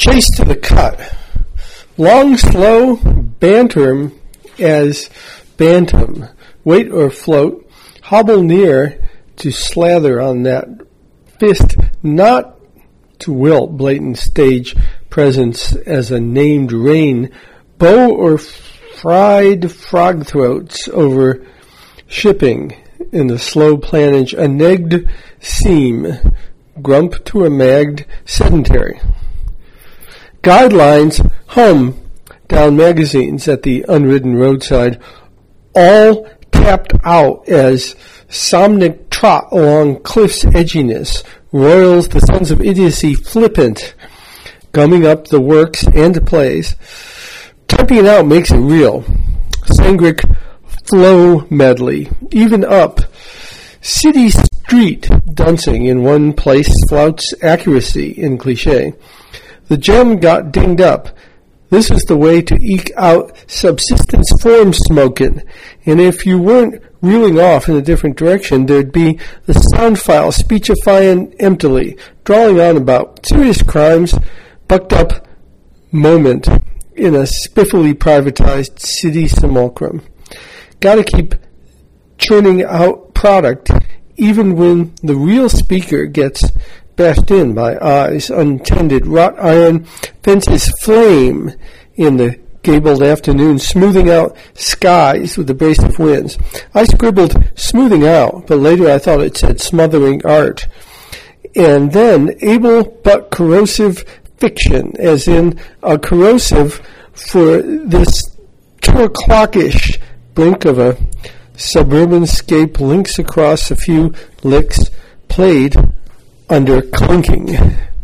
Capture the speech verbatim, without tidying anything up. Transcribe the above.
Chase to the cut. Long, slow, banter as bantam. Wait or float. Hobble near to slather on that fist, not to wilt blatant stage presence as a named rain. Bow or fried frog throats over shipping in the slow planage. A negged seam. Grump to a magged sedentary. Guidelines hum down magazines at the unridden roadside, all tapped out as somnic trot along cliff's edginess, royals the sons of idiocy flippant, gumming up the works and plays. Typing it out makes it real. Sangric flow medley, even up. City street dancing in one place flouts accuracy in cliche. The gem got dinged up. This is the way to eke out subsistence form smoking. And if you weren't reeling off in a different direction, there'd be the sound file speechifying emptily, drawling on about serious crimes, bucked up moment in a spiffily privatized city simulacrum. Gotta keep churning out product even when the real speaker gets bashed in by eyes untended. Wrought iron fences flame in the gabled afternoon, smoothing out skies with abrasive winds. I scribbled smoothing out, but later I thought it said smothering art. And then able but corrosive fiction, as in a corrosive for this two o'clock-ish brink of a suburban scape links across a few licks, played under clinking.